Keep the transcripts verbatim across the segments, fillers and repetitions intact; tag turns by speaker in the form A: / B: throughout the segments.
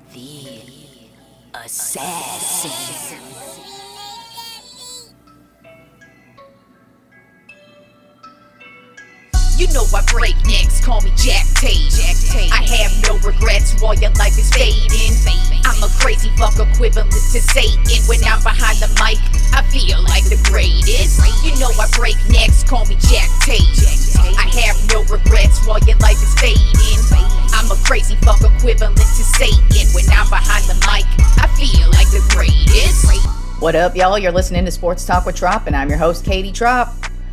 A: The Assassin. You know I break necks, call me Jack Tate. I have no regrets while your life is fading. I'm a crazy fuck equivalent to Satan. When I'm behind the mic, I feel like the greatest. You know I break necks, call me Jack Tate. I have no regrets while your life is fading. I'm a crazy fuck equivalent to Satan. When I'm behind the mic, I feel like the greatest.
B: What up, y'all? You're listening to Sports Talk with Trop, and I'm your host, Katie Trop.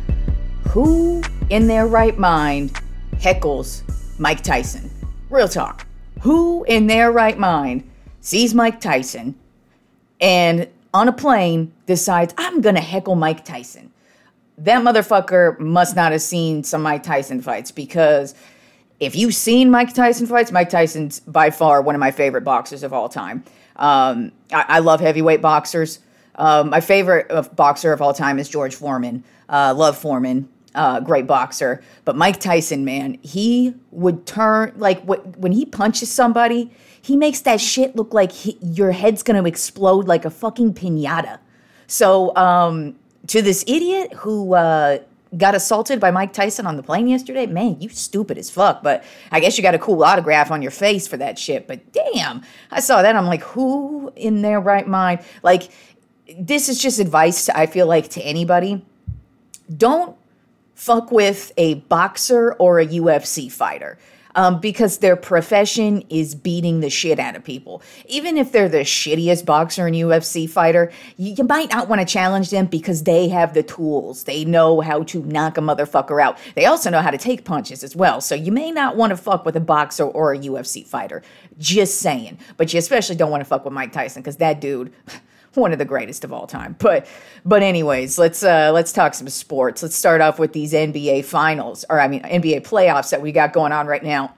B: Who in their right mind heckles Mike Tyson? Real talk. Who in their right mind sees Mike Tyson and on a plane decides, I'm going to heckle Mike Tyson? That motherfucker must not have seen some Mike Tyson fights, because if you've seen Mike Tyson fights, Mike Tyson's by far one of my favorite boxers of all time. Um, I, I love heavyweight boxers. Um, my favorite uh, boxer of all time is George Foreman. Uh, love Foreman. Uh, great boxer. But Mike Tyson, man, he would turn, like, wh- when he punches somebody, he makes that shit look like he, your head's going to explode like a fucking piñata. So, um, to this idiot who uh, got assaulted by Mike Tyson on the plane yesterday, man, you stupid as fuck. But I guess you got a cool autograph on your face for that shit. But damn, I saw that. I'm like, who in their right mind? Like, this is just advice, to, I feel like, to anybody. Don't fuck with a boxer or a U F C fighter, um, because their profession is beating the shit out of people. Even if they're the shittiest boxer and U F C fighter, you, you might not want to challenge them because they have the tools. They know how to knock a motherfucker out. They also know how to take punches as well. So you may not want to fuck with a boxer or a U F C fighter. Just saying. But you especially don't want to fuck with Mike Tyson, because that dude... one of the greatest of all time. But but anyways, let's uh, let's talk some sports. Let's start off with these N B A finals, or I mean N B A playoffs that we got going on right now.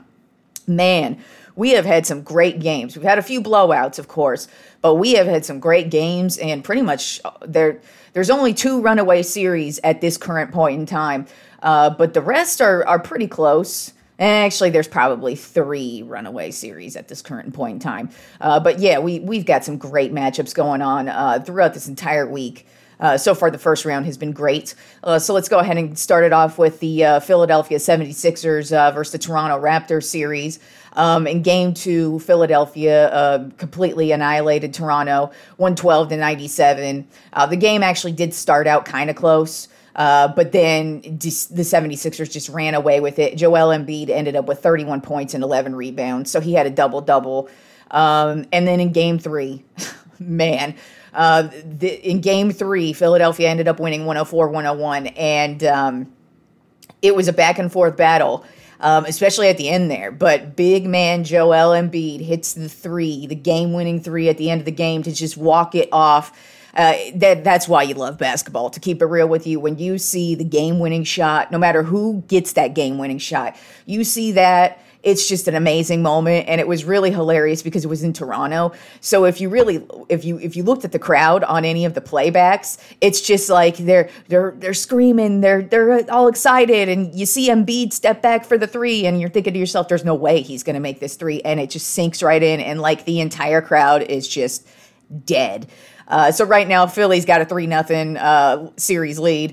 B: Man, we have had some great games. We've had a few blowouts, of course, but we have had some great games, and pretty much there there's only two runaway series at this current point in time. Uh, but the rest are are pretty close. And actually, there's probably three runaway series at this current point in time. Uh, but yeah, we, we've got some great matchups going on uh, throughout this entire week. Uh, so far, the first round has been great. Uh, so let's go ahead and start it off with the uh, Philadelphia seventy-sixers uh, versus the Toronto Raptors series. Um, in game two, Philadelphia uh, completely annihilated Toronto, one twelve to ninety-seven. Uh, the game actually did start out kind of close. Uh, but then just, the seventy-sixers just ran away with it. Joel Embiid ended up with thirty-one points and eleven rebounds, so he had a double-double. Um, and then in game three, man, uh, the, in game three, Philadelphia ended up winning one oh four one oh one, and um, it was a back-and-forth battle, um, especially at the end there. But big man Joel Embiid hits the three, the game-winning three at the end of the game to just walk it off. Uh, that that's why you love basketball, to keep it real with you. When you see the game-winning shot, no matter who gets that game-winning shot, you see that, it's just an amazing moment, and it was really hilarious because it was in Toronto. So if you really, if you if you looked at the crowd on any of the playbacks, it's just like they're they're they're screaming, they're they're all excited, and you see Embiid step back for the three, and you're thinking to yourself, "There's no way he's going to make this three," and it just sinks right in, and like the entire crowd is just dead. Uh, so right now, Philly's got a three nothing uh, series lead.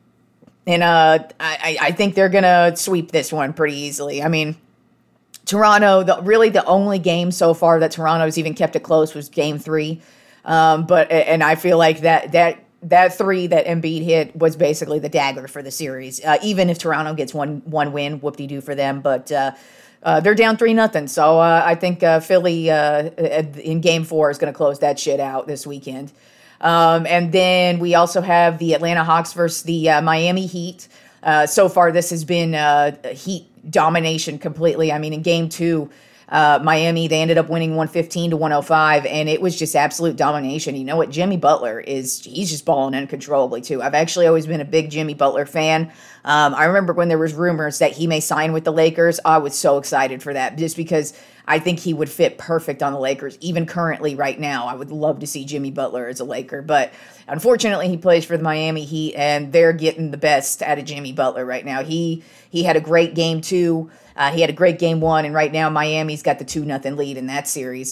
B: And uh, I, I think they're going to sweep this one pretty easily. I mean, Toronto, the, really the only game so far that Toronto's even kept it close was game three. Um, but and I feel like that that that three that Embiid hit was basically the dagger for the series. Uh, even if Toronto gets one one win, whoop-de-doo for them. But uh, uh, they're down three nothing. So uh, I think uh, Philly uh, in game four is going to close that shit out this weekend. Um, and then we also have the Atlanta Hawks versus the uh, Miami Heat. Uh, so far, this has been uh, Heat domination completely. I mean, in game two, uh, Miami, they ended up winning one fifteen to one oh five, and it was just absolute domination. You know what? Jimmy Butler is, he's just balling uncontrollably, too. I've actually always been a big Jimmy Butler fan. Um, I remember when there was rumors that he may sign with the Lakers. I was so excited for that, just because I think he would fit perfect on the Lakers. Even currently right now, I would love to see Jimmy Butler as a Laker. But unfortunately, he plays for the Miami Heat, and they're getting the best out of Jimmy Butler right now. He he had a great game two. Uh, he had a great game one, and right now Miami's got the two nothing lead in that series.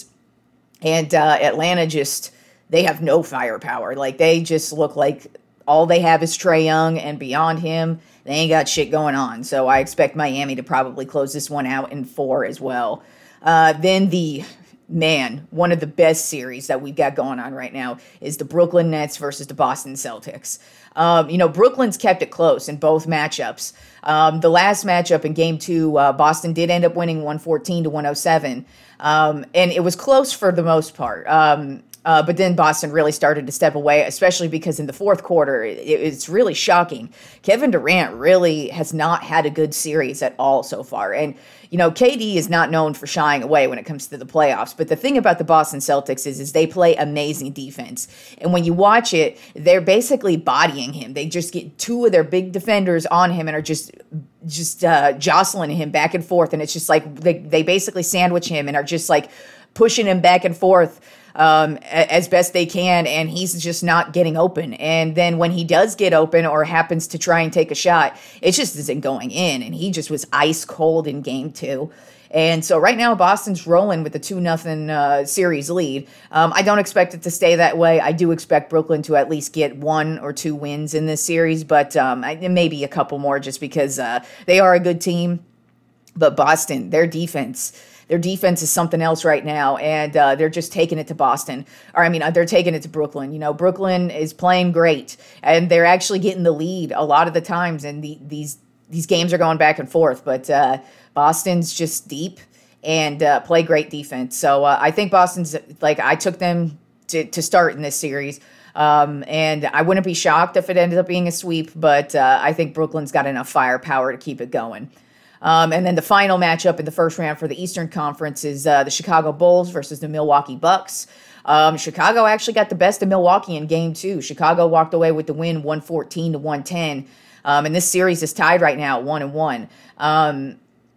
B: And uh, Atlanta just, they have no firepower. Like, they just look like all they have is Trae Young, and beyond him, they ain't got shit going on. So I expect Miami to probably close this one out in four as well. Uh, then the, man, one of the best series that we've got going on right now is the Brooklyn Nets versus the Boston Celtics. Um, you know, Brooklyn's kept it close in both matchups. Um, the last matchup in game two, uh, Boston did end up winning one fourteen to one oh seven. Um, and it was close for the most part. Um, Uh, but then Boston really started to step away, especially because in the fourth quarter, it, it's really shocking. Kevin Durant really has not had a good series at all so far. And, you know, K D is not known for shying away when it comes to the playoffs. But the thing about the Boston Celtics is, is they play amazing defense. And when you watch it, they're basically bodying him. They just get two of their big defenders on him and are just just uh, jostling him back and forth. And it's just like they, they basically sandwich him and are just like pushing him back and forth Um, as best they can, and he's just not getting open. And then when he does get open or happens to try and take a shot, it just isn't going in, and he just was ice cold in game two. And so right now, Boston's rolling with the two nothing uh, series lead. Um, I don't expect it to stay that way. I do expect Brooklyn to at least get one or two wins in this series, but um, I, maybe a couple more just because uh, they are a good team. But Boston, their defense... Their defense is something else right now, and uh, they're just taking it to Boston. Or, I mean, they're taking it to Brooklyn. You know, Brooklyn is playing great, and they're actually getting the lead a lot of the times, and the, these these games are going back and forth. But uh, Boston's just deep and uh, play great defense. So uh, I think Boston's, like, I took them to, to start in this series. Um, and I wouldn't be shocked if it ended up being a sweep, but uh, I think Brooklyn's got enough firepower to keep it going. Um, and then the final matchup in the first round for the Eastern Conference is uh, the Chicago Bulls versus the Milwaukee Bucks. Um, Chicago actually got the best of Milwaukee in game two. Chicago walked away with the win one fourteen to one ten. Um, and this series is tied right now at one and one. Um,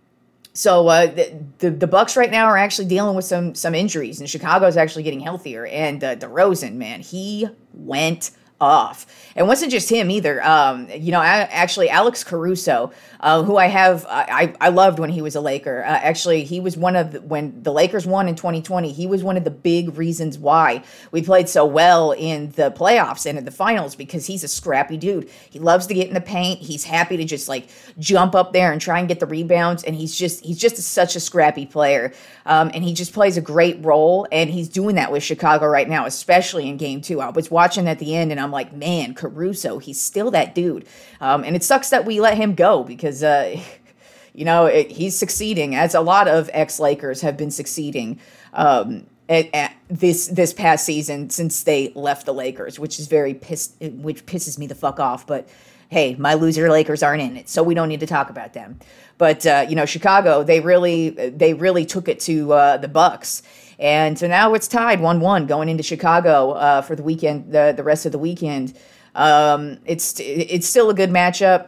B: so uh, the, the the Bucks right now are actually dealing with some some injuries, and Chicago is actually getting healthier. And uh, DeRozan, man, he went off. It wasn't just him either. Um, you know, actually, Alex Caruso, uh, who I have, I, I loved when he was a Laker. Uh, actually, he was one of the, when the Lakers won in twenty twenty, he was one of the big reasons why we played so well in the playoffs and in the finals, because he's a scrappy dude. He loves to get in the paint. He's happy to just like jump up there and try and get the rebounds. And he's just, he's just such a scrappy player. Um, and he just plays a great role. And he's doing that with Chicago right now, especially in game two. I was watching at the end and I'm like, man, Caruso, he's still that dude. Um, and it sucks that we let him go because, uh, you know, it, he's succeeding, as a lot of ex-Lakers have been succeeding um, at, at this this past season since they left the Lakers, which is very pissed, which pisses me the fuck off. But hey, my loser Lakers aren't in it, so we don't need to talk about them. But uh, you know, Chicago, they really they really took it to uh, the Bucks. And so now it's tied one one going into Chicago uh, for the weekend, the, the rest of the weekend. Um, it's it's still a good matchup,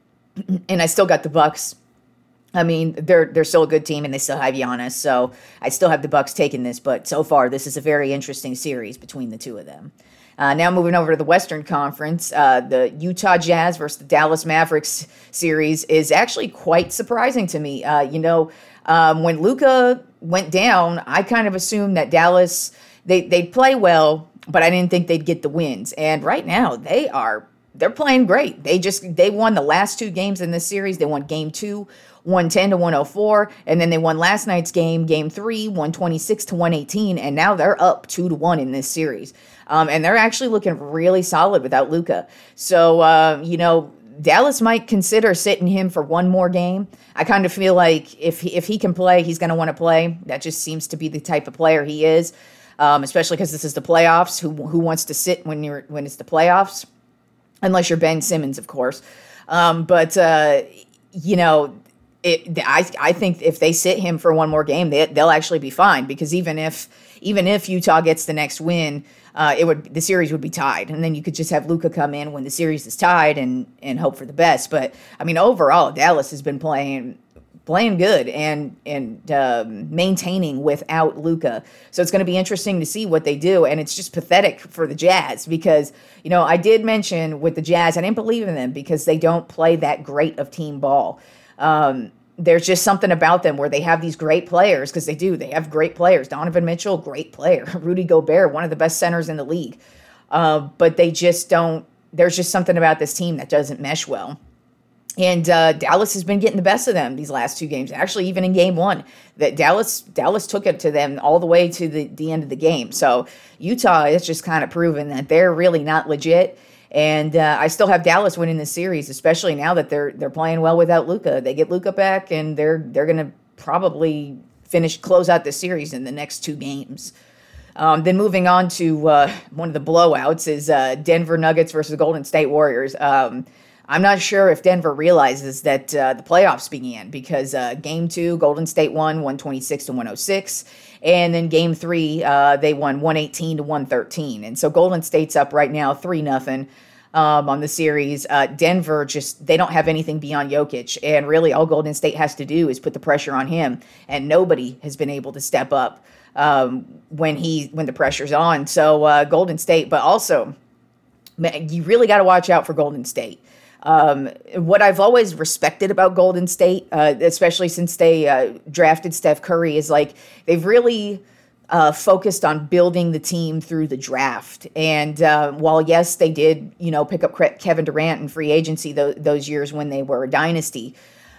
B: and I still got the Bucks. I mean, they're they're still a good team, and they still have Giannis, so I still have the Bucks taking this. But so far, this is a very interesting series between the two of them. Uh, now moving over to the Western Conference, uh, the Utah Jazz versus the Dallas Mavericks series is actually quite surprising to me. Uh, you know, um, when Luka went down, I kind of assumed that Dallas, they, they'd play well, but I didn't think they'd get the wins. And right now, they are, they're playing great. They just, they won the last two games in this series. They won game two, one ten to one oh four, and then they won last night's game, game three, one twenty-six to one eighteen, and now they're up two to one in this series. Um, and they're actually looking really solid without Luka. So, uh, you know, Dallas might consider sitting him for one more game. I kind of feel like if he, if he can play, he's going to want to play. That just seems to be the type of player he is, um, especially because this is the playoffs. Who who wants to sit when you're when it's the playoffs? Unless you're Ben Simmons, of course. Um, but, uh, you know, it, I I think if they sit him for one more game, they, they'll actually be fine, because even if even if Utah gets the next win, uh, it would the series would be tied, and then you could just have Luka come in when the series is tied and and hope for the best. But I mean, overall, Dallas has been playing playing good and and um, maintaining without Luka. So it's going to be interesting to see what they do. And it's just pathetic for the Jazz because, you know, I did mention with the Jazz, I didn't believe in them because they don't play that great of team ball. Um, there's just something about them where they have these great players because they do. They have great players. Donovan Mitchell, great player. Rudy Gobert, one of the best centers in the league. Uh, but they just don't. There's just something about this team that doesn't mesh well. And uh, Dallas has been getting the best of them these last two games. Actually, even in game one, that Dallas Dallas took it to them all the way to the, the end of the game. So Utah is just kind of proven that they're really not legit. And uh, I still have Dallas winning this series, especially now that they're they're playing well without Luka. They get Luka back, and they're they're going to probably finish close out the series in the next two games. Um, then moving on to uh, one of the blowouts is uh, Denver Nuggets versus Golden State Warriors. Um, I'm not sure if Denver realizes that uh, the playoffs began because uh, game two, Golden State won one twenty-six to one oh six. And then game three, uh, they won one eighteen to one thirteen. And so Golden State's up right now three nothing um, on the series. Uh, Denver just, they don't have anything beyond Jokic. And really all Golden State has to do is put the pressure on him. And nobody has been able to step up um, when he when the pressure's on. So uh, Golden State, but also man, you really got to watch out for Golden State. Um, what I've always respected about Golden State, uh, especially since they uh, drafted Steph Curry, is like they've really uh, focused on building the team through the draft. And uh, while, yes, they did, you know, pick up Kevin Durant in free agency th- those years when they were a dynasty,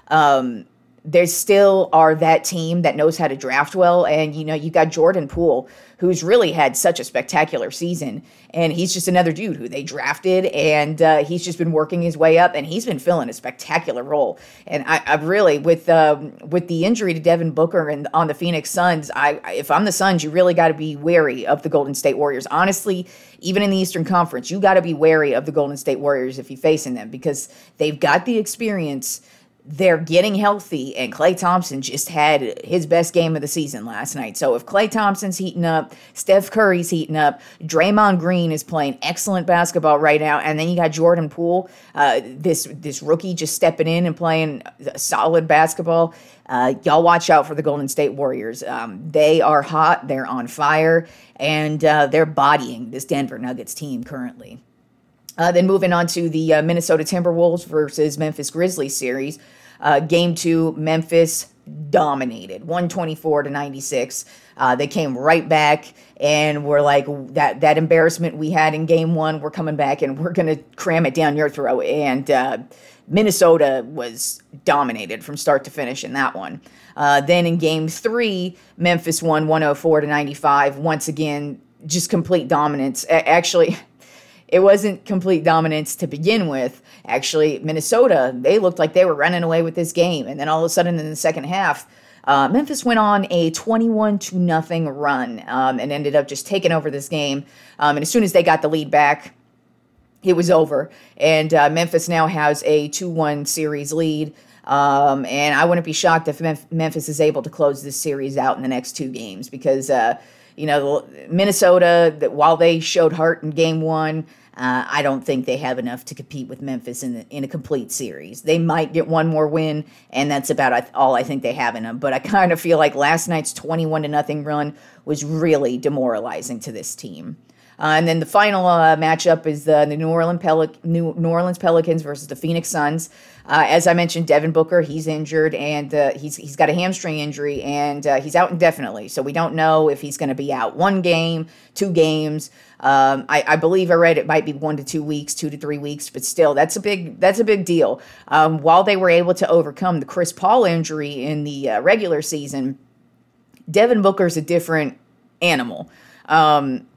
B: um, they still are that team that knows how to draft well. And, you know, you got Jordan Poole, who's really had such a spectacular season. And he's just another dude who they drafted, and uh, he's just been working his way up, and he's been filling a spectacular role. And I, I really, with um, with the injury to Devin Booker and on the Phoenix Suns, I if I'm the Suns, you really got to be wary of the Golden State Warriors. Honestly, even in the Eastern Conference, you got to be wary of the Golden State Warriors if you're facing them because they've got the experience. They're getting healthy, and Klay Thompson just had his best game of the season last night. So if Klay Thompson's heating up, Steph Curry's heating up, Draymond Green is playing excellent basketball right now, and then you got Jordan Poole, uh, this this rookie just stepping in and playing solid basketball. Uh, y'all watch out for the Golden State Warriors. Um, they are hot, they're on fire, and uh, they're bodying this Denver Nuggets team currently. Uh, then moving on to the uh, Minnesota Timberwolves versus Memphis Grizzlies series. Uh, game two, Memphis dominated, one twenty-four to ninety-six. Uh, they came right back and were like, that that embarrassment we had in game one, we're coming back and we're going to cram it down your throat. And uh, Minnesota was dominated from start to finish in that one. Uh, then in game three, Memphis won one oh four to ninety-five. Once again, just complete dominance. A- actually... It wasn't complete dominance to begin with. Actually, Minnesota, they looked like they were running away with this game. And then all of a sudden in the second half, uh, Memphis went on a twenty-one to nothing run um, and ended up just taking over this game. Um, and as soon as they got the lead back, it was over. And uh, Memphis now has a two one series lead. Um, and I wouldn't be shocked if Mem- Memphis is able to close this series out in the next two games because uh, – You know, Minnesota, that while they showed heart in game one, uh, I don't think they have enough to compete with Memphis in the, in a complete series. They might get one more win, and that's about all I think they have in them. But I kind of feel like last night's twenty-one to nothing run was really demoralizing to this team. Uh, and then the final uh, matchup is the, the New Orleans Pel- New, New Orleans Pelicans versus the Phoenix Suns. Uh, as I mentioned, Devin Booker, he's injured, and uh, he's he's got a hamstring injury, and uh, he's out indefinitely. So we don't know if he's going to be out one game, two games. Um, I, I believe I read it might be one to two weeks, two to three weeks, but still, that's a big that's a big deal. Um, while they were able to overcome the Chris Paul injury in the uh, regular season, Devin Booker's a different animal. Um,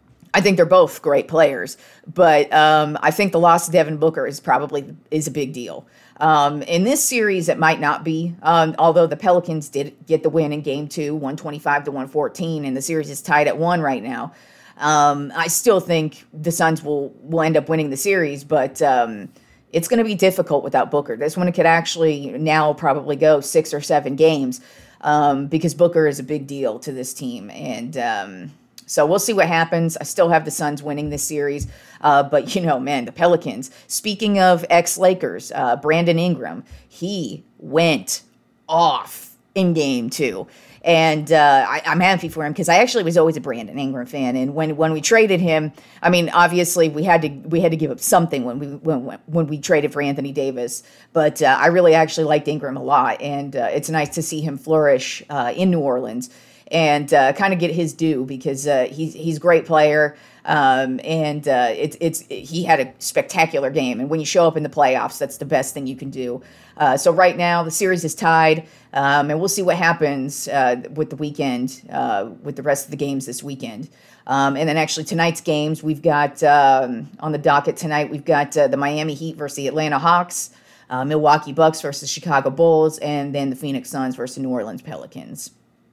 B: I think they're both great players, but um, I think the loss of Devin Booker is probably is a big deal. Um, in this series, it might not be, um, although the Pelicans did get the win in game two, one twenty-five to one fourteen, and the series is tied at one right now. Um, I still think the Suns will, will end up winning the series, but um, it's going to be difficult without Booker. This one could actually now probably go six or seven games um, because Booker is a big deal to this team, and um So we'll see what happens. I still have the Suns winning this series. Uh, but, you know, man, the Pelicans, speaking of ex-Lakers, uh, Brandon Ingram, he went off in game two. And uh, I, I'm happy for him because I actually was always a Brandon Ingram fan. And when, when we traded him, I mean, obviously we had to we had to give up something when we when, when we traded for Anthony Davis. But uh, I really actually liked Ingram a lot, and uh, it's nice to see him flourish uh, in New Orleans and uh, kind of get his due because uh, he's he's a great player. Um, and uh, it's it's he had a spectacular game. And when you show up in the playoffs, that's the best thing you can do. Uh, so right now the series is tied, um, and we'll see what happens uh, with the weekend, uh, with the rest of the games this weekend. Um, and then actually tonight's games, we've got um, on the docket tonight, we've got uh, the Miami Heat versus the Atlanta Hawks, uh, Milwaukee Bucks versus Chicago Bulls, and then the Phoenix Suns versus New Orleans Pelicans.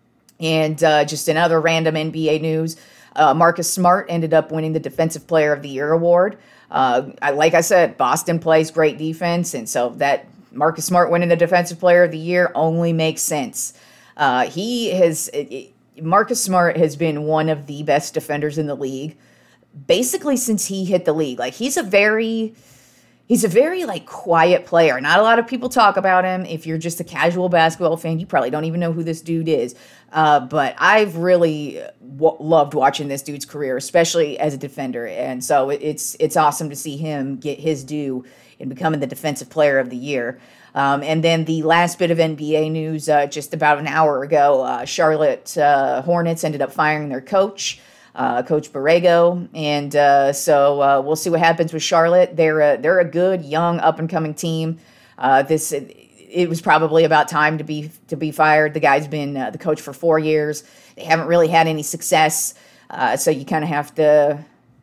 B: And uh, just another random N B A news. Uh, Marcus Smart ended up winning the Defensive Player of the Year award. Uh, I, like I said, Boston plays great defense, and so that Marcus Smart winning the Defensive Player of the Year only makes sense. Uh, he has it, it, Marcus Smart has been one of the best defenders in the league, basically since he hit the league. Like he's a very He's a very, like, quiet player. Not a lot of people talk about him. If you're just a casual basketball fan, you probably don't even know who this dude is. Uh, but I've really w- loved watching this dude's career, especially as a defender. And so it's it's awesome to see him get his due in becoming the Defensive Player of the Year. Um, and then the last bit of N B A news, uh, just about an hour ago, uh, Charlotte uh, Hornets ended up firing their coach. Uh, Coach Borrego, and uh, so uh, we'll see what happens with Charlotte. They're a, they're a good, young, up-and-coming team. Uh, this it, it was probably about time to be to be fired. The guy's been uh, the coach for four years. They haven't really had any success, uh, so you kind of have to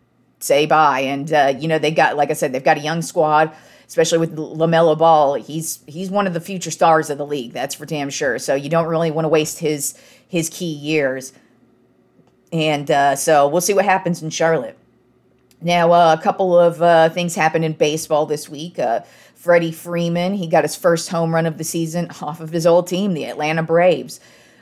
B: say bye. And uh, you know they got, like I said, they've got a young squad, especially with LaMelo Ball. He's he's one of the future stars of the league. That's for damn sure. So you don't really want to waste his his key years. And uh, so we'll see what happens in Charlotte. Now, uh, a couple of uh, things happened in baseball this week. Uh, Freddie Freeman, he got his first home run of the season off of his old team, the Atlanta Braves.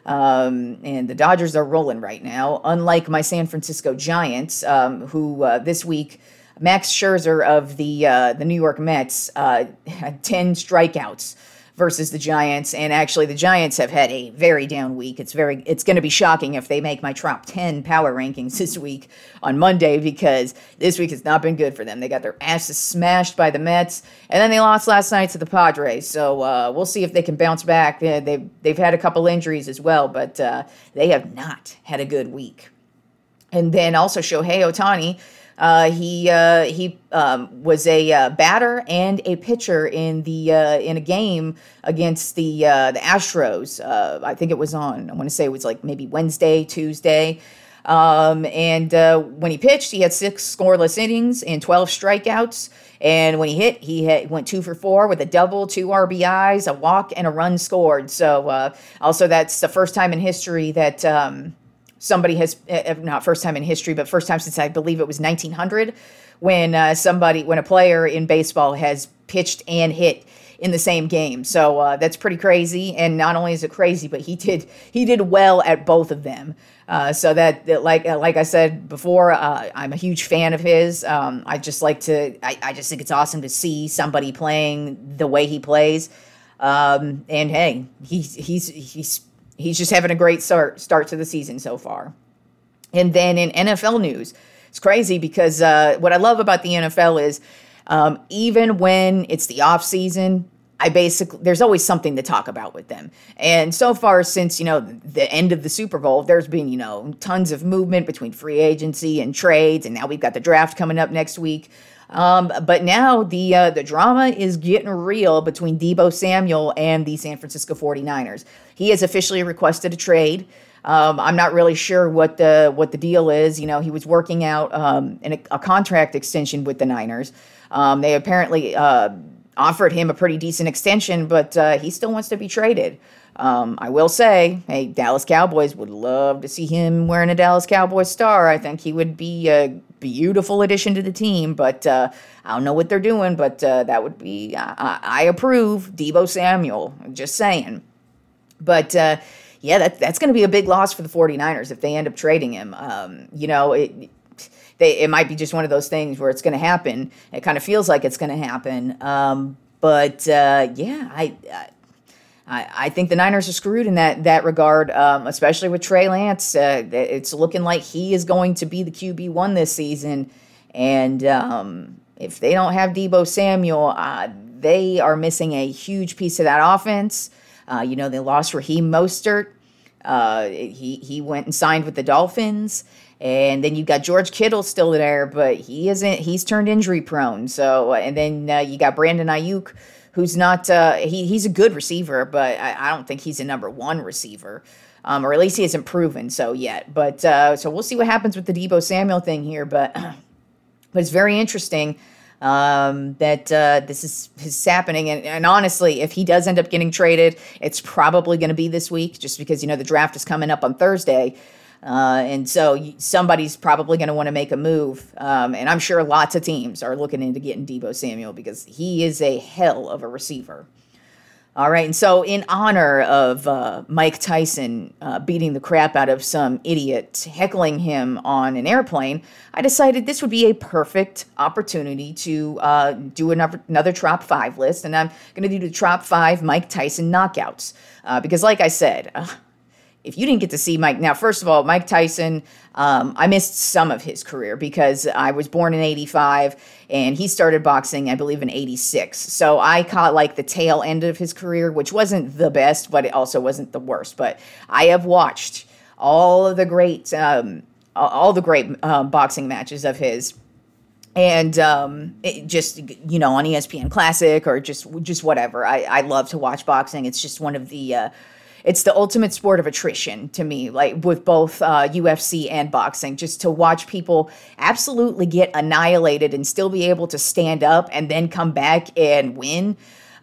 B: Um, and the Dodgers are rolling right now, unlike my San Francisco Giants, um, who uh, this week, Max Scherzer of the uh, the New York Mets uh, had ten strikeouts versus the Giants, and actually the Giants have had a very down week. It's very, it's going to be shocking if they make my top ten power rankings this week on Monday, because this week has not been good for them. They got their asses smashed by the Mets, and then they lost last night to the Padres. So uh, we'll see if they can bounce back. Uh, they've they've had a couple injuries as well, but uh, they have not had a good week. And then also Shohei Ohtani. Uh, he uh, he um, was a uh, batter and a pitcher in the uh, in a game against the uh, the Astros. Uh, I think it was on. I want to say it was like maybe Wednesday, Tuesday. Um, and uh, when he pitched, he had six scoreless innings and twelve strikeouts. And when he hit, he had, went two for four with a double, two R B Is, a walk, and a run scored. So uh, also that's the first time in history that. Um, Somebody has, not first time in history, but first time since I believe it was nineteen hundred, when uh, somebody, when a player in baseball has pitched and hit in the same game. So uh, that's pretty crazy. And not only is it crazy, but he did he did well at both of them. Uh, so that, that like like I said before, uh, I'm a huge fan of his. Um, I just like to, I, I just think it's awesome to see somebody playing the way he plays. Um, and hey, he's he's he's. He's just having a great start start to the season so far. And then in N F L news, it's crazy because uh, what I love about the N F L is um, even when it's the off season, I basically there's always something to talk about with them. And so far since, you know, the end of the Super Bowl, there's been, you know, tons of movement between free agency and trades. And now we've got the draft coming up next week. Um, but now the uh, the drama is getting real between Deebo Samuel and the San Francisco forty-niners. He has officially requested a trade. Um, I'm not really sure what the what the deal is. You know, he was working out um, an, a contract extension with the Niners. Um, they apparently uh, offered him a pretty decent extension, but uh, he still wants to be traded. Um, I will say, hey, Dallas Cowboys would love to see him wearing a Dallas Cowboys star. I think he would be a beautiful addition to the team, but uh, I don't know what they're doing, but uh, that would be, I, I approve Deebo Samuel, just saying. But uh, yeah, that, that's going to be a big loss for the forty-niners if they end up trading him. Um, you know, it, they, it might be just one of those things where it's going to happen. It kind of feels like it's going to happen. Um, but uh, yeah, I... I I, I think the Niners are screwed in that that regard, um, especially with Trey Lance. Uh, it's looking like he is going to be the Q B one this season. And um, if they don't have Deebo Samuel, uh, they are missing a huge piece of that offense. Uh, you know, they lost Raheem Mostert. Uh, he, he went and signed with the Dolphins. And then you got George Kittle still there, but he isn't, he's turned injury prone. So, and then uh, you got Brandon Ayuk, who's not, uh, he, he's a good receiver, but I, I don't think he's a number one receiver, um, or at least he hasn't proven so yet. But, uh, so we'll see what happens with the Deebo Samuel thing here, but, but it's very interesting, um, that, uh, this is, is happening. And, and honestly, if he does end up getting traded, it's probably going to be this week, just because, you know, the draft is coming up on Thursday. Uh, and so somebody's probably going to want to make a move. Um, and I'm sure lots of teams are looking into getting Deebo Samuel because he is a hell of a receiver. All right. And so in honor of uh, Mike Tyson uh, beating the crap out of some idiot heckling him on an airplane, I decided this would be a perfect opportunity to uh, do another, another top five list. And I'm going to do the top five Mike Tyson knockouts. Uh, because like I said, uh, if you didn't get to see Mike, now, first of all, Mike Tyson, um, I missed some of his career because I was born in eighty-five and he started boxing, I believe, in eighty-six. So I caught like the tail end of his career, which wasn't the best, but it also wasn't the worst. But I have watched all of the great, um, all the great uh, boxing matches of his. And um, it just, you know, on E S P N Classic or just, just whatever. I, I love to watch boxing. It's just one of the, uh, It's the ultimate sport of attrition to me, like with both uh, U F C and boxing, just to watch people absolutely get annihilated and still be able to stand up and then come back and win.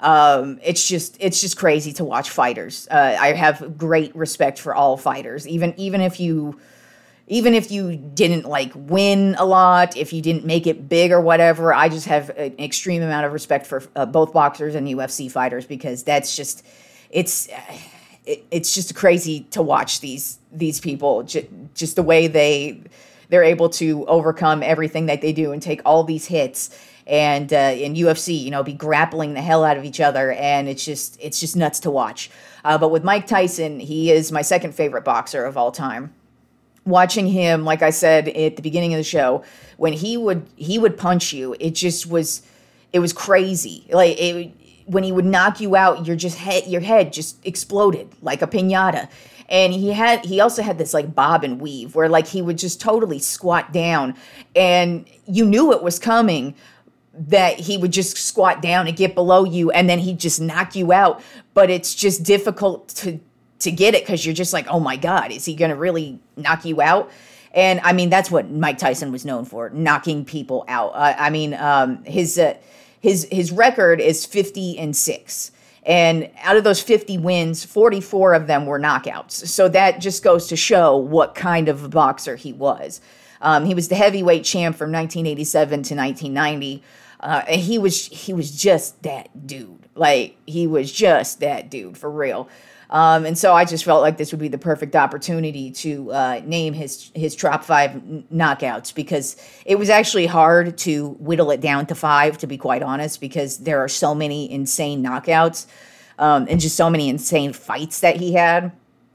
B: Um, it's just it's just crazy to watch fighters. Uh, I have great respect for all fighters, even even if you even if you didn't like win a lot, if you didn't make it big or whatever. I just have an extreme amount of respect for uh, both boxers and U F C fighters because that's just it's. Uh, It's just crazy to watch these these people, just the way they they're able to overcome everything that they do and take all these hits. And uh, in U F C, you know, be grappling the hell out of each other, and it's just it's just nuts to watch. Uh, but with Mike Tyson, he is my second favorite boxer of all time. Watching him, like I said at the beginning of the show, when he would he would punch you, it just was it was crazy. Like it. When he would knock you out, your just head, your head just exploded like a piñata. And he had, he also had this like bob and weave where like he would just totally squat down, and you knew it was coming, that he would just squat down and get below you, and then he'd just knock you out. But it's just difficult to to get it because you're just like, oh my God, is he going to really knock you out? And I mean, that's what Mike Tyson was known for, knocking people out. Uh, I mean, um, his. Uh, His his record is fifty and six. And out of those fifty wins, forty-four of them were knockouts. So that just goes to show what kind of a boxer he was. Um, he was the heavyweight champ from nineteen eighty-seven to nineteen ninety. Uh, and he was he was just that dude. Like, he was just that dude, for real. Um, and so I just felt like this would be the perfect opportunity to uh, name his his top five knockouts, because it was actually hard to whittle it down to five, to be quite honest, because there are so many insane knockouts um, and just so many insane fights that he had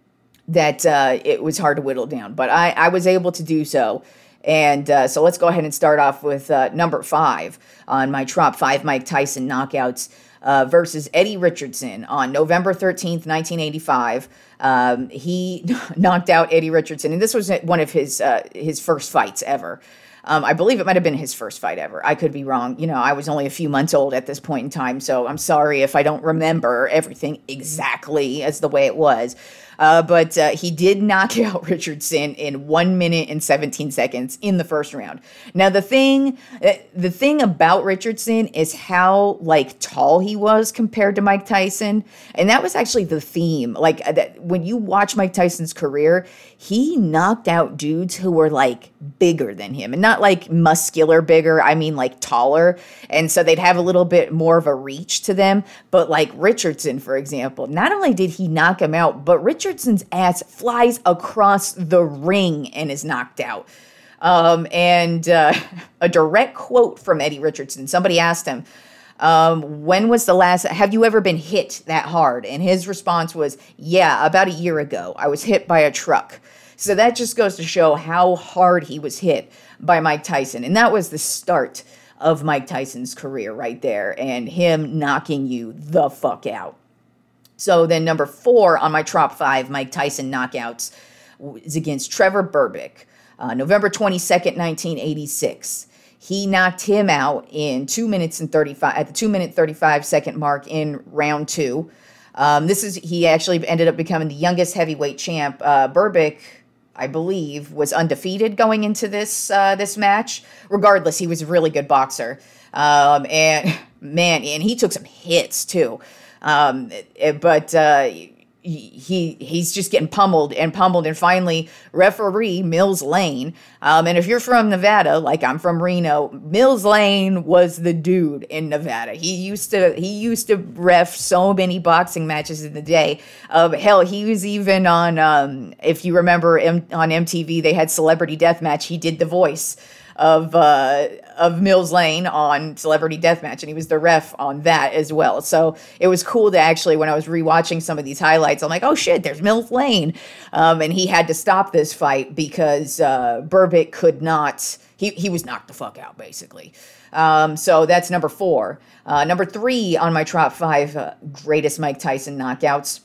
B: that uh, it was hard to whittle down. But I, I was able to do so. And uh, so let's go ahead and start off with uh, number five on my top five Mike Tyson knockouts. Uh, versus Eddie Richardson on November thirteenth, nineteen eighty-five. Um, he knocked out Eddie Richardson, and this was one of his uh, his first fights ever. Um, I believe it might have been his first fight ever. I could be wrong. You know, I was only a few months old at this point in time, so I'm sorry if I don't remember everything exactly as the way it was. Uh, but uh, he did knock out Richardson in one minute and seventeen seconds in the first round. Now, the thing, the thing about Richardson is how like tall he was compared to Mike Tyson, and that was actually the theme. Like that, when you watch Mike Tyson's career, he knocked out dudes who were like bigger than him, and not like muscular bigger. I mean like taller, and so they'd have a little bit more of a reach to them. But like Richardson, for example, not only did he knock him out, but Richardson Richardson's ass flies across the ring and is knocked out. Um, and uh, a direct quote from Eddie Richardson. Somebody asked him, Um, when was the last, have you ever been hit that hard? And his response was, yeah, about a year ago, I was hit by a truck. So that just goes to show how hard he was hit by Mike Tyson. And that was the start of Mike Tyson's career right there, and him knocking you the fuck out. So then number four on my top five Mike Tyson knockouts is against Trevor Berbick, uh, November twenty-second, nineteen eighty-six. He knocked him out in two minutes and thirty-five at the two minute thirty-five second mark in round two. Um, this is he actually ended up becoming the youngest heavyweight champ. Uh, Berbick, I believe, was undefeated going into this uh, this match. Regardless, he was a really good boxer, um, and man, and he took some hits too. Um, but uh, he he's just getting pummeled and pummeled, and finally, referee Mills Lane. Um, and if you're from Nevada, like I'm from Reno, Mills Lane was the dude in Nevada. He used to he used to ref so many boxing matches in the day. Uh, hell, he was even on. Um, if you remember, M- on M T V, they had Celebrity Deathmatch. He did the voice of uh, of Mills Lane on Celebrity Deathmatch, and he was the ref on that as well. So it was cool to actually, when I was rewatching some of these highlights, I'm like, oh shit, there's Mills Lane, um, and he had to stop this fight because uh, Berbick could not. He he was knocked the fuck out basically. Um, so that's number four. Uh, number three on my top five uh, greatest Mike Tyson knockouts,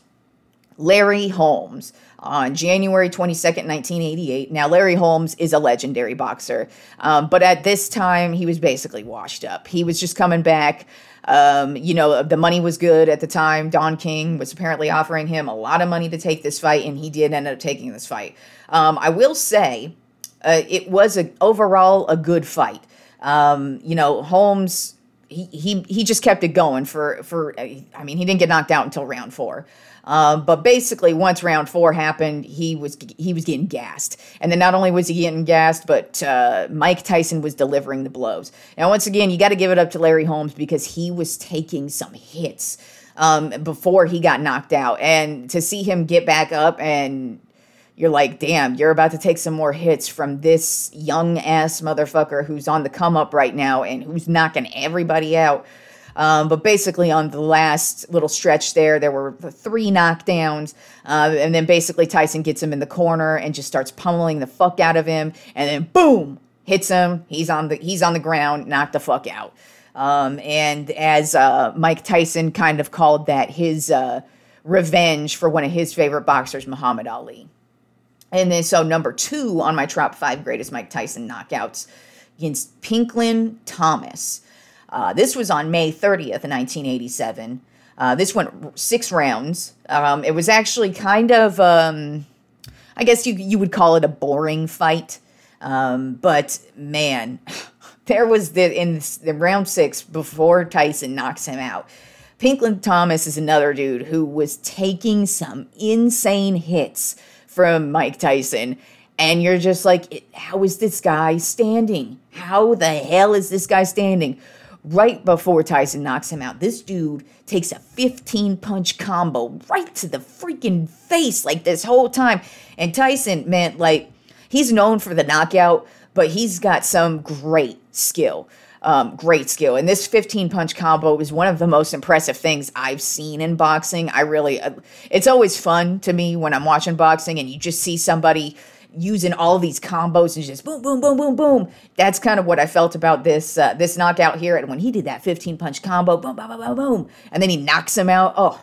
B: Larry Holmes. On January twenty-second, nineteen eighty-eight. Now, Larry Holmes is a legendary boxer, um, but at this time, he was basically washed up. He was just coming back. Um, you know, the money was good at the time. Don King was apparently offering him a lot of money to take this fight, and he did end up taking this fight. Um, I will say uh, it was a, overall a good fight. Um, you know, Holmes, he, he, he just kept it going for, for, I mean, he didn't get knocked out until round four. Um, but basically, once round four happened, he was he was getting gassed. And then not only was he getting gassed, but uh, Mike Tyson was delivering the blows. Now, once again, you got to give it up to Larry Holmes because he was taking some hits um, before he got knocked out. And to see him get back up, and you're like, damn, you're about to take some more hits from this young-ass motherfucker who's on the come-up right now and who's knocking everybody out. Um, but basically on the last little stretch there, there were three knockdowns. Uh, and then basically Tyson gets him in the corner and just starts pummeling the fuck out of him. And then boom, hits him. He's on the, he's on the ground, knocked the fuck out. Um, and as uh, Mike Tyson kind of called that his uh, revenge for one of his favorite boxers, Muhammad Ali. And then so number two on my top five greatest Mike Tyson knockouts against Pinklon Thomas. Uh, this was on May thirtieth, nineteen eighty-seven. Uh, this went six rounds. Um, it was actually kind of, um, I guess you you would call it a boring fight. Um, but man, there was the in the round six before Tyson knocks him out. Pinklon Thomas is another dude who was taking some insane hits from Mike Tyson. And you're just like, how is this guy standing? How the hell is this guy standing? Right before Tyson knocks him out, this dude takes a fifteen punch combo right to the freaking face like this whole time. And Tyson, man, like, he's known for the knockout, but he's got some great skill. Um, great skill. And this fifteen punch combo is one of the most impressive things I've seen in boxing. I really, uh, it's always fun to me when I'm watching boxing and you just see somebody using all these combos and just boom, boom, boom, boom, boom. That's kind of what I felt about this uh, this knockout here. And when he did that fifteen punch combo, boom, boom, boom, boom, boom, and then he knocks him out. Oh,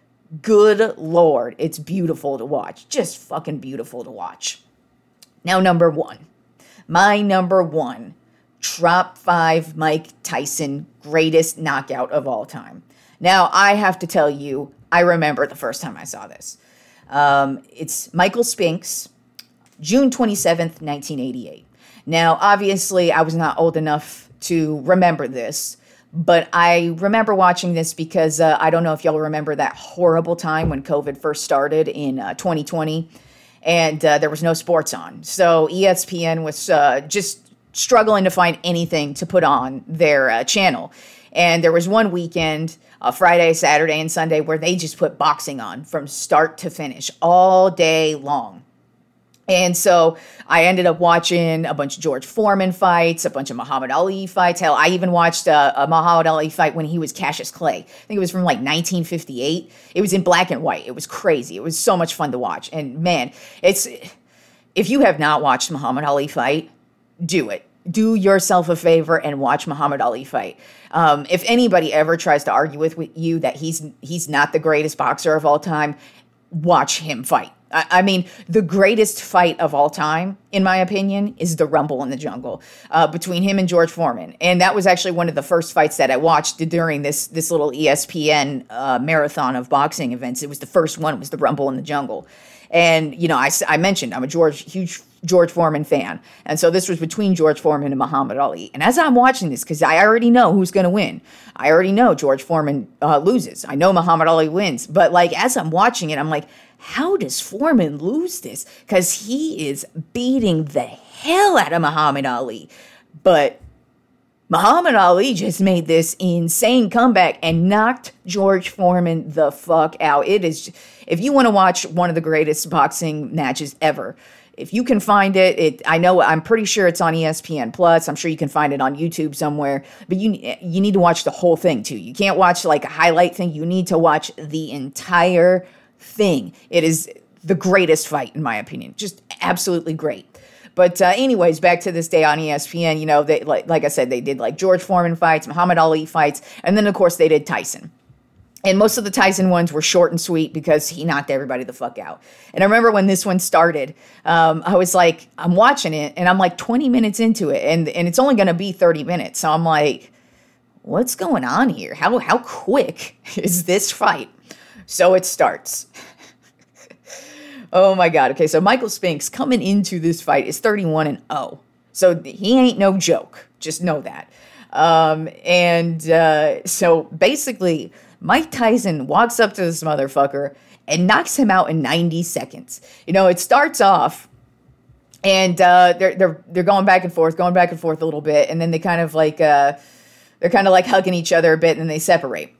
B: good Lord. It's beautiful to watch. Just fucking beautiful to watch. Now, number one. My number one. Top five Mike Tyson greatest knockout of all time. Now, I have to tell you, I remember the first time I saw this. Um, it's Michael Spinks, June twenty-seventh, nineteen eighty-eight. Now, obviously, I was not old enough to remember this, but I remember watching this because uh, I don't know if y'all remember that horrible time when COVID first started in uh, twenty twenty, and uh, there was no sports on. So E S P N was uh, just struggling to find anything to put on their uh, channel. And there was one weekend, uh, Friday, Saturday, and Sunday, where they just put boxing on from start to finish all day long. And so I ended up watching a bunch of George Foreman fights, a bunch of Muhammad Ali fights. Hell, I even watched a, a Muhammad Ali fight when he was Cassius Clay. I think it was from like nineteen fifty-eight. It was in black and white. It was crazy. It was so much fun to watch. And man, it's if you have not watched Muhammad Ali fight, do it. Do yourself a favor and watch Muhammad Ali fight. Um, if anybody ever tries to argue with, with you that he's he's not the greatest boxer of all time, watch him fight. I, I mean, the greatest fight of all time, in my opinion, is the Rumble in the Jungle uh, between him and George Foreman. And that was actually one of the first fights that I watched during this this little E S P N uh, marathon of boxing events. It was the first one. It was the Rumble in the Jungle. And, you know, I, I mentioned I'm a George huge George Foreman fan. And so this was between George Foreman and Muhammad Ali. And as I'm watching this, because I already know who's going to win, I already know George Foreman uh, loses. I know Muhammad Ali wins. But, like, as I'm watching it, I'm like, how does Foreman lose this? Because he is beating the hell out of Muhammad Ali. But Muhammad Ali just made this insane comeback and knocked George Foreman the fuck out. It is, if you want to watch one of the greatest boxing matches ever, if you can find it, it I know I'm pretty sure it's on E S P N Plus. I'm sure you can find it on YouTube somewhere. But you you need to watch the whole thing too. You can't watch like a highlight thing. You need to watch the entire thing. It is the greatest fight in my opinion. Just absolutely great. But uh, anyways, back to this day on E S P N, you know, they like, like I said, they did like George Foreman fights, Muhammad Ali fights, and then of course they did Tyson. And most of the Tyson ones were short and sweet because he knocked everybody the fuck out. And I remember when this one started, um, I was like, I'm watching it, and I'm like twenty minutes into it, and, and it's only going to be thirty minutes. So I'm like, what's going on here? How, how quick is this fight? So it starts. Oh my God. Okay, so Michael Spinks coming into this fight is thirty-one and oh. So he ain't no joke. Just know that. Um, and uh, so basically, Mike Tyson walks up to this motherfucker and knocks him out in ninety seconds. You know, it starts off and uh, they're they're they're going back and forth, going back and forth a little bit, and then they kind of like uh, they're kind of like hugging each other a bit, and then they separate.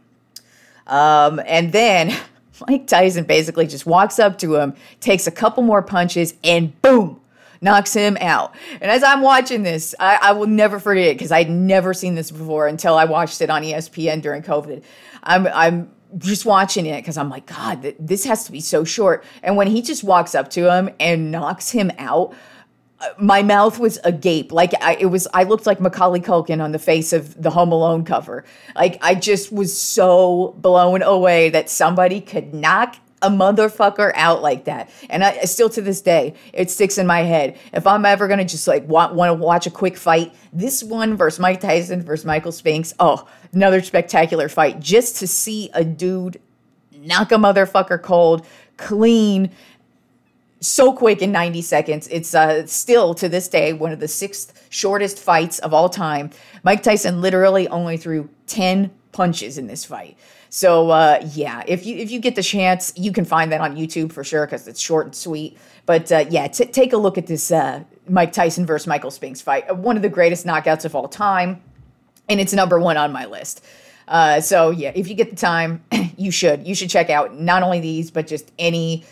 B: Um, and then Mike Tyson basically just walks up to him, takes a couple more punches, and boom, knocks him out. And as I'm watching this, I, I will never forget it because I'd never seen this before until I watched it on E S P N during COVID. I'm I'm just watching it because I'm like, God, th- this has to be so short. And when he just walks up to him and knocks him out, my mouth was agape. Like I, it was, I looked like Macaulay Culkin on the face of the Home Alone cover. Like I just was so blown away that somebody could knock a motherfucker out like that. And I still to this day, it sticks in my head. If I'm ever going to just like want, want to watch a quick fight, this one versus Mike Tyson versus Michael Spinks. Oh, another spectacular fight. Just to see a dude knock a motherfucker cold, clean, so quick in ninety seconds. It's uh, still to this day one of the sixth shortest fights of all time. Mike Tyson literally only threw ten punches in this fight. So uh, yeah, if you if you get the chance, you can find that on YouTube for sure because it's short and sweet. But uh, yeah, t- take a look at this uh, Mike Tyson versus Michael Spinks fight. One of the greatest knockouts of all time, and it's number one on my list. Uh, so yeah, if you get the time, you should you should check out not only these but just any.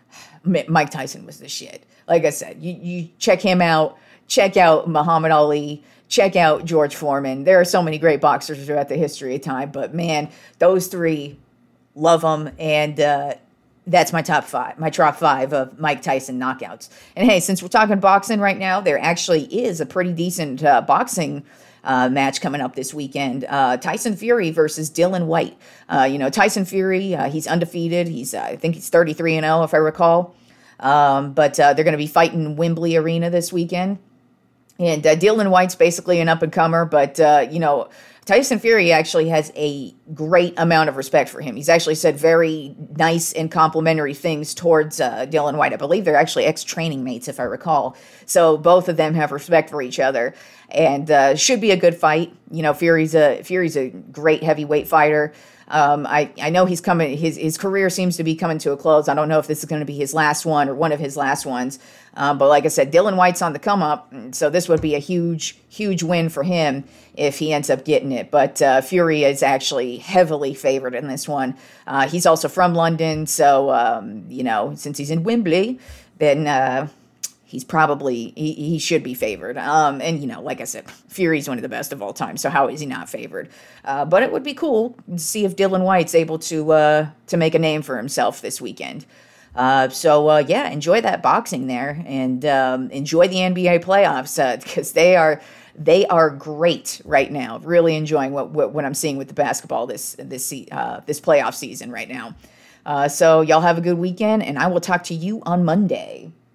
B: Mike Tyson was the shit. Like I said, you you check him out. Check out Muhammad Ali. Check out George Foreman. There are so many great boxers throughout the history of time, but man, those three, love them. And uh, that's my top five, my top five of Mike Tyson knockouts. And hey, since we're talking boxing right now, there actually is a pretty decent uh, boxing uh, match coming up this weekend. Uh, Tyson Fury versus Dillian Whyte. Uh, you know, Tyson Fury, uh, he's undefeated. He's, uh, I think he's thirty-three and oh, if I recall. Um, but uh, they're going to be fighting Wembley Arena this weekend. And uh, Dillian Whyte's basically an up-and-comer, but, uh, you know, Tyson Fury actually has a great amount of respect for him. He's actually said very nice and complimentary things towards uh, Dillian Whyte. I believe they're actually ex-training mates, if I recall. So both of them have respect for each other, and uh, should be a good fight. You know, Fury's a Fury's a great heavyweight fighter. Um, I, I know he's coming, his, his career seems to be coming to a close. I don't know if this is going to be his last one or one of his last ones. Um, but like I said, Dillian Whyte's on the come up. So this would be a huge, huge win for him if he ends up getting it. But uh, Fury is actually heavily favored in this one. Uh, he's also from London. So, um, you know, since he's in Wembley, then, uh, he's probably, he, he should be favored. Um, and, you know, like I said, Fury's one of the best of all time, so how is he not favored? Uh, but it would be cool to see if Dillian Whyte's able to uh, to make a name for himself this weekend. Uh, so, uh, yeah, enjoy that boxing there, and um, enjoy the N B A playoffs, because uh, they are they are great right now. Really enjoying what, what, what I'm seeing with the basketball this, this, uh, this playoff season right now. Uh, so y'all have a good weekend, and I will talk to you on Monday.